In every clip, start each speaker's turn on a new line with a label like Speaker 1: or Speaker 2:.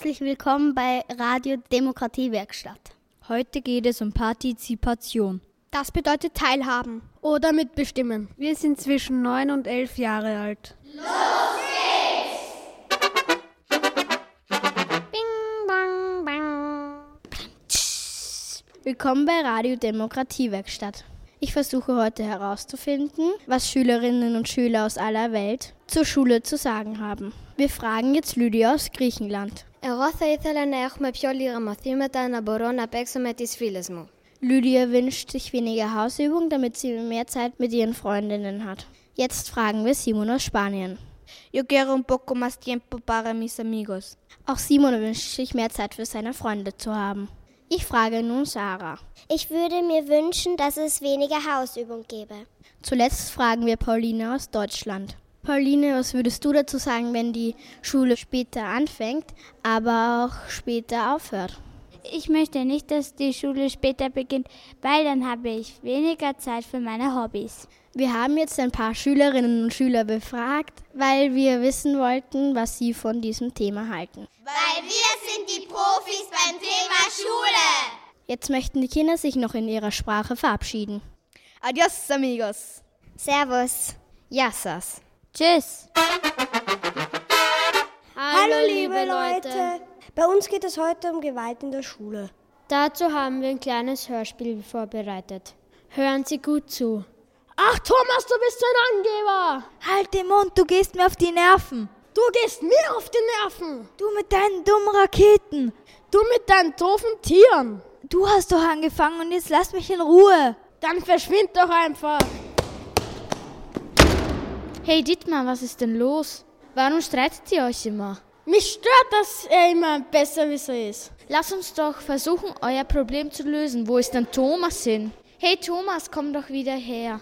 Speaker 1: herzlich willkommen bei Radio Demokratiewerkstatt.
Speaker 2: Heute geht es um Partizipation.
Speaker 3: Das bedeutet Teilhaben oder mitbestimmen.
Speaker 2: Wir sind zwischen 9 und 11 Jahre alt.
Speaker 4: Los geht's!
Speaker 1: Bing, bang, bang. Willkommen bei Radio Demokratiewerkstatt. Ich versuche heute herauszufinden, was Schülerinnen und Schüler aus aller Welt zur Schule zu sagen haben. Wir fragen jetzt Lydia aus Griechenland.
Speaker 5: Εγώ θα ήθελα να έχουμε πιο λίγα μαθήματα, να μπορώ να παίξω με τις φίλες μου.
Speaker 1: Lydia wünscht sich weniger Hausübung, damit sie mehr Zeit mit ihren Freundinnen hat. Jetzt fragen wir Simon aus Spanien.
Speaker 6: Yo quiero un poco más tiempo para mis amigos.
Speaker 1: Auch Simon wünscht sich mehr Zeit für seine Freunde zu haben. Ich frage nun Sarah.
Speaker 7: Ich würde mir wünschen, dass es weniger Hausübung gäbe.
Speaker 1: Zuletzt fragen wir Pauline aus Deutschland. Pauline, was würdest du dazu sagen, wenn die Schule später anfängt, aber auch später aufhört?
Speaker 8: Ich möchte nicht, dass die Schule später beginnt, weil dann habe ich weniger Zeit für meine Hobbys.
Speaker 1: Wir haben jetzt ein paar Schülerinnen und Schüler befragt, weil wir wissen wollten, was sie von diesem Thema halten.
Speaker 4: Weil wir sind die Profis beim Thema Schule.
Speaker 1: Jetzt möchten die Kinder sich noch in ihrer Sprache verabschieden.
Speaker 6: Adios, amigos.
Speaker 5: Servus. Yassas.
Speaker 8: Tschüss.
Speaker 3: Hallo liebe Leute. Bei uns geht es heute um Gewalt in der Schule.
Speaker 5: Dazu haben wir ein kleines Hörspiel vorbereitet. Hören Sie gut zu.
Speaker 3: Ach Thomas, du bist so ein Angeber.
Speaker 2: Halt den Mund, du gehst mir auf die Nerven.
Speaker 3: Du gehst mir auf die Nerven.
Speaker 2: Du mit deinen dummen Raketen.
Speaker 3: Du mit deinen doofen Tieren.
Speaker 2: Du hast doch angefangen und jetzt lass mich in Ruhe.
Speaker 3: Dann verschwind doch einfach.
Speaker 8: Hey Dietmar, was ist denn los? Warum streitet ihr euch immer?
Speaker 3: Mich stört, dass er immer Besserwisser ist.
Speaker 8: Lass uns doch versuchen, euer Problem zu lösen. Wo ist denn Thomas hin? Hey Thomas, komm doch wieder her.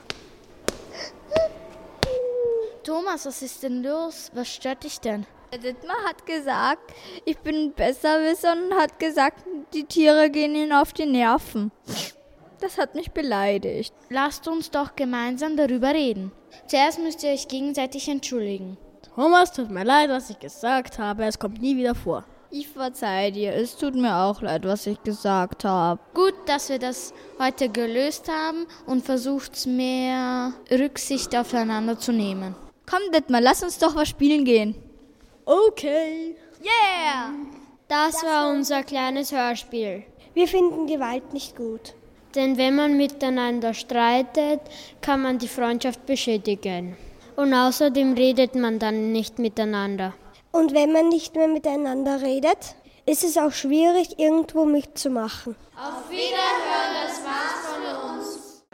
Speaker 8: Thomas, was ist denn los? Was stört dich denn?
Speaker 2: Dietmar hat gesagt, ich bin ein Besserwisser und hat gesagt, die Tiere gehen ihm auf die Nerven. Das hat mich beleidigt.
Speaker 8: Lasst uns doch gemeinsam darüber reden. Zuerst müsst ihr euch gegenseitig entschuldigen.
Speaker 3: Thomas, tut mir leid, was ich gesagt habe. Es kommt nie wieder vor.
Speaker 2: Ich verzeihe dir. Es tut mir auch leid, was ich gesagt habe.
Speaker 8: Gut, dass wir das heute gelöst haben und versucht mehr Rücksicht aufeinander zu nehmen.
Speaker 2: Komm, Dietmar, lass uns doch was spielen gehen.
Speaker 3: Okay.
Speaker 2: Yeah!
Speaker 5: Das war unser kleines Hörspiel.
Speaker 3: Wir finden Gewalt nicht gut.
Speaker 5: Denn wenn man miteinander streitet, kann man die Freundschaft beschädigen. Und außerdem redet man dann nicht miteinander.
Speaker 3: Und wenn man nicht mehr miteinander redet, ist es auch schwierig, irgendwo mitzumachen.
Speaker 4: Auf Wiederhören, das war's von uns.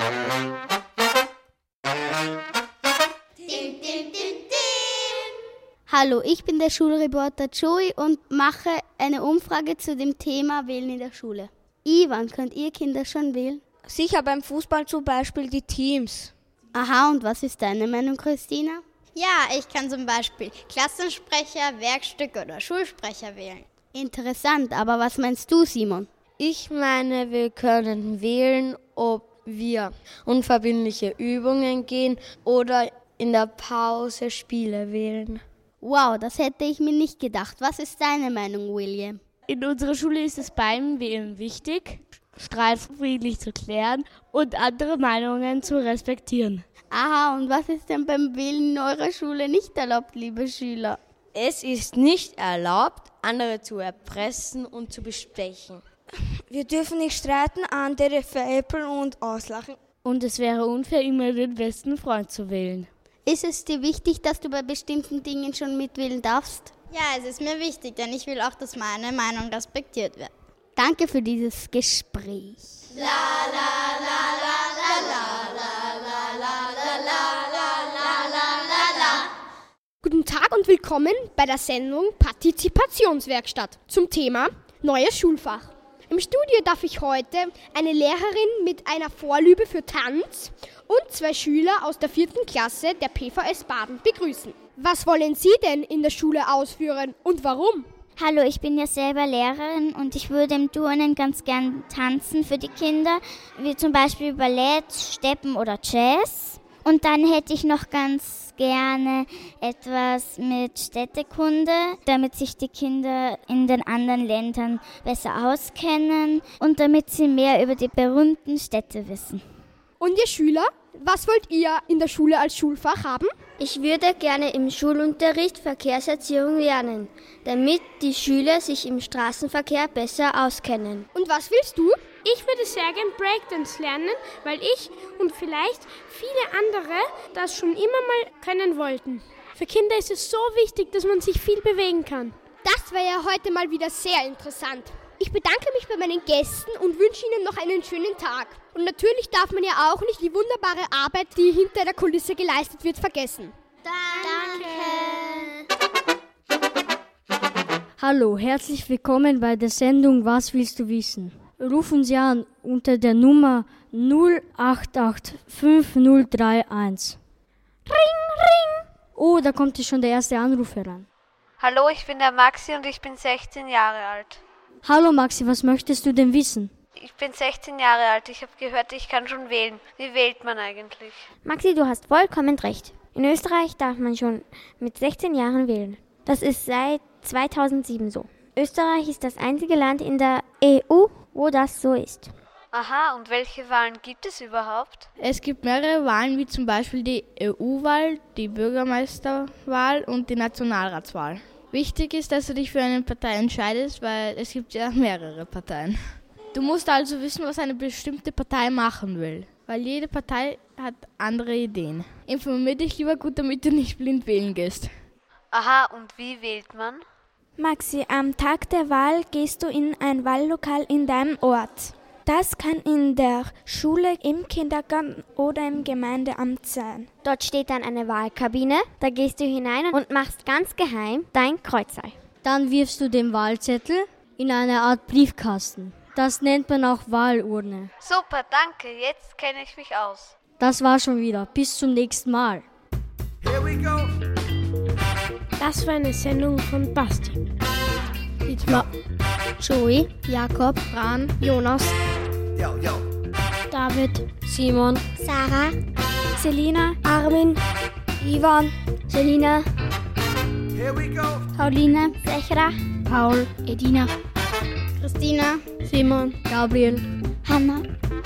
Speaker 4: Dim, dim, dim, dim.
Speaker 1: Hallo, ich bin der Schulreporter Joey und mache eine Umfrage zu dem Thema Wählen in der Schule. Ivan, könnt ihr Kinder schon wählen?
Speaker 6: Sicher beim Fußball zum Beispiel die Teams.
Speaker 1: Aha, und was ist deine Meinung, Christina?
Speaker 9: Ja, ich kann zum Beispiel Klassensprecher, Werkstück oder Schulsprecher wählen.
Speaker 1: Interessant, aber was meinst du, Simon?
Speaker 5: Ich meine, wir können wählen, ob wir unverbindliche Übungen gehen oder in der Pause Spiele wählen.
Speaker 1: Wow, das hätte ich mir nicht gedacht. Was ist deine Meinung, William?
Speaker 10: In unserer Schule ist es beim Wählen wichtig, Streit friedlich zu klären und andere Meinungen zu respektieren.
Speaker 1: Aha, und was ist denn beim Wählen in eurer Schule nicht erlaubt, liebe Schüler?
Speaker 5: Es ist nicht erlaubt, andere zu erpressen und zu bestechen.
Speaker 6: Wir dürfen nicht streiten, andere veräppeln und auslachen.
Speaker 10: Und es wäre unfair, immer den besten Freund zu wählen.
Speaker 1: Ist es dir wichtig, dass du bei bestimmten Dingen schon mitwählen darfst?
Speaker 9: Ja, es ist mir wichtig, denn ich will auch, dass meine Meinung respektiert wird.
Speaker 1: Danke für dieses Gespräch.
Speaker 4: La la la la la la la la la la la la la.
Speaker 3: Guten Tag und willkommen bei der Sendung Partizipationswerkstatt zum Thema Neues Schulfach. Im Studio darf ich heute eine Lehrerin mit einer Vorliebe für Tanz und 2 Schüler aus der 4. Klasse der PVS Baden begrüßen. Was wollen Sie denn in der Schule ausführen und warum?
Speaker 8: Hallo, ich bin ja selber Lehrerin und ich würde im Turnen ganz gern tanzen für die Kinder, wie zum Beispiel Ballett, Steppen oder Jazz.
Speaker 11: Und dann hätte ich noch ganz gerne etwas mit Städtekunde, damit sich die Kinder in den anderen Ländern besser auskennen und damit sie mehr über die berühmten Städte wissen.
Speaker 3: Und ihr Schüler, was wollt ihr in der Schule als Schulfach haben?
Speaker 7: Ich würde gerne im Schulunterricht Verkehrserziehung lernen, damit die Schüler sich im Straßenverkehr besser auskennen.
Speaker 3: Und was willst du?
Speaker 12: Ich würde sehr gern Breakdance lernen, weil ich und vielleicht viele andere das schon immer mal können wollten. Für Kinder ist es so wichtig, dass man sich viel bewegen kann.
Speaker 3: Das war ja heute mal wieder sehr interessant. Ich bedanke mich bei meinen Gästen und wünsche Ihnen noch einen schönen Tag. Und natürlich darf man ja auch nicht die wunderbare Arbeit, die hinter der Kulisse geleistet wird, vergessen.
Speaker 13: Danke. Hallo, herzlich willkommen bei der Sendung Was willst du wissen? Rufen Sie an unter der Nummer 08850331. Ring, ring! Oh, da kommt schon der erste Anruf heran.
Speaker 14: Hallo, ich bin der Maxi und ich bin 16 Jahre alt.
Speaker 13: Hallo Maxi, was möchtest du denn wissen?
Speaker 14: Ich bin 16 Jahre alt. Ich habe gehört, ich kann schon wählen. Wie wählt man eigentlich?
Speaker 15: Maxi, du hast vollkommen recht. In Österreich darf man schon mit 16 Jahren wählen. Das ist seit 2007 so. Österreich ist das einzige Land in der EU, wo das so ist.
Speaker 14: Aha, und welche Wahlen gibt es überhaupt?
Speaker 10: Es gibt mehrere Wahlen, wie zum Beispiel die EU-Wahl, die Bürgermeisterwahl und die Nationalratswahl. Wichtig ist, dass du dich für eine Partei entscheidest, weil es gibt ja mehrere Parteien. Du musst also wissen, was eine bestimmte Partei machen will, weil jede Partei hat andere Ideen. Informier dich lieber gut, damit du nicht blind wählen gehst.
Speaker 14: Aha, und wie wählt man?
Speaker 16: Maxi, am Tag der Wahl gehst du in ein Wahllokal in deinem Ort. Das kann in der Schule, im Kindergarten oder im Gemeindeamt sein.
Speaker 15: Dort steht dann eine Wahlkabine, da gehst du hinein und machst ganz geheim dein Kreuzerl.
Speaker 13: Dann wirfst du den Wahlzettel in eine Art Briefkasten. Das nennt man auch Wahlurne.
Speaker 14: Super, danke, jetzt kenne ich mich aus.
Speaker 13: Das war schon wieder. Bis zum nächsten Mal.
Speaker 17: Here we go.
Speaker 12: Das war eine Sendung von Basti.
Speaker 1: Dietmar, Joey, Jakob, Bran, Jonas,
Speaker 17: Yo, yo.
Speaker 1: David,
Speaker 13: Simon,
Speaker 7: Sarah,
Speaker 16: Selina, Armin, Ivan,
Speaker 7: Selina,
Speaker 17: Here we go.
Speaker 7: Pauline, Sechra,
Speaker 1: Paul,
Speaker 9: Edina,
Speaker 1: Christina, Simon, Gabriel,
Speaker 7: Hanna,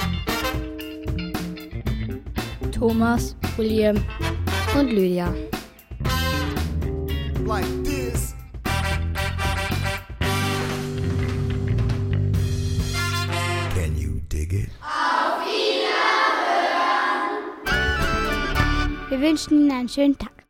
Speaker 1: Thomas, William und Lydia.
Speaker 17: Like this. Can you dig it?
Speaker 1: Wir wünschen Ihnen einen schönen Tag.